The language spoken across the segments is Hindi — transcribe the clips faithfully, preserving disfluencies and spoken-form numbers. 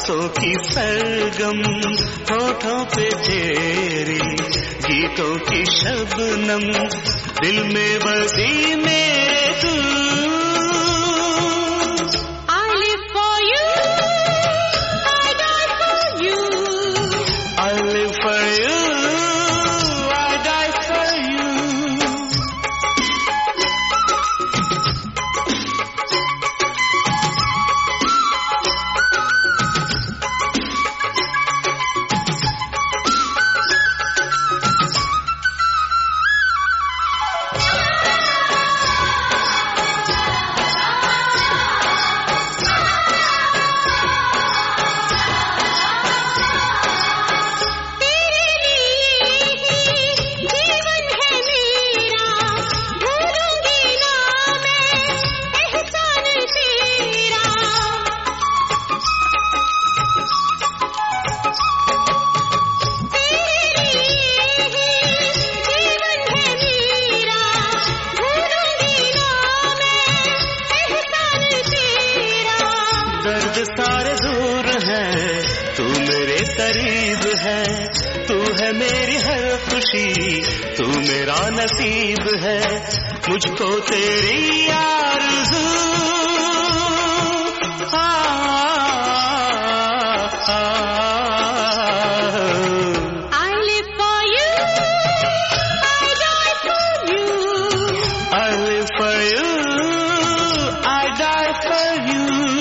सांसों की सरगम, होठों पे तेरी गीतों की शबनम, दिल में बसी मेरे तू। I live for you, I die for you. I live for you, I die for you. दर्द सारे दूर है, तू मेरे करीब है, तू है मेरी हर खुशी, तू मेरा नसीब है, मुझको तेरी आरज़ू। आ, आ, आ, I live for you, I die for you. I live for you, I die for you.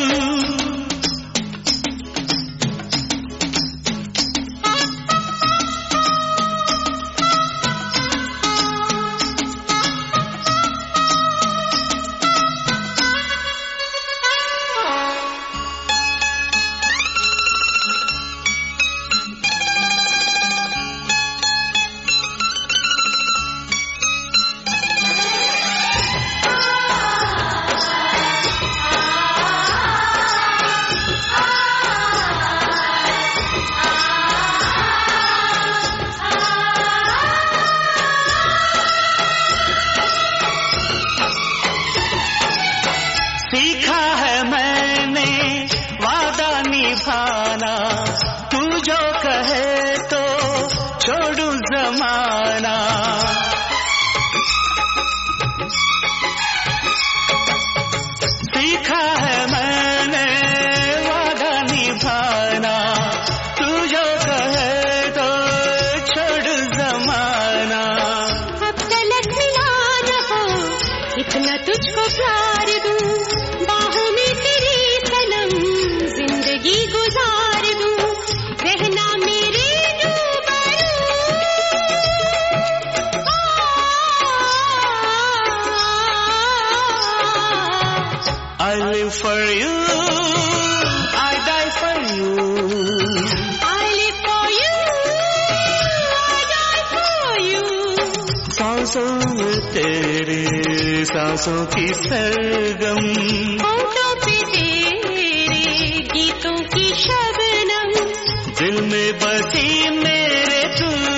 सीखा है मैंने वादा निभाना, तू जो कहे तो छोड़ू जमाना। सीखा है मैंने वादा निभाना, तू जो कहे तो छोड़ू जमाना। अब तलक मिला न हो, इतना तुझको प्यार दूं, बाहों में तेरी सनम जिंदगी गुजार दूं, रहना मेरे रूबरू। I live for you, I die for you. I live for you, I die for you. सांसों में तेरे सांसों की सरगम, होठों पे तेरे गीतों की शबनम, दिल में बसी मेरे तू।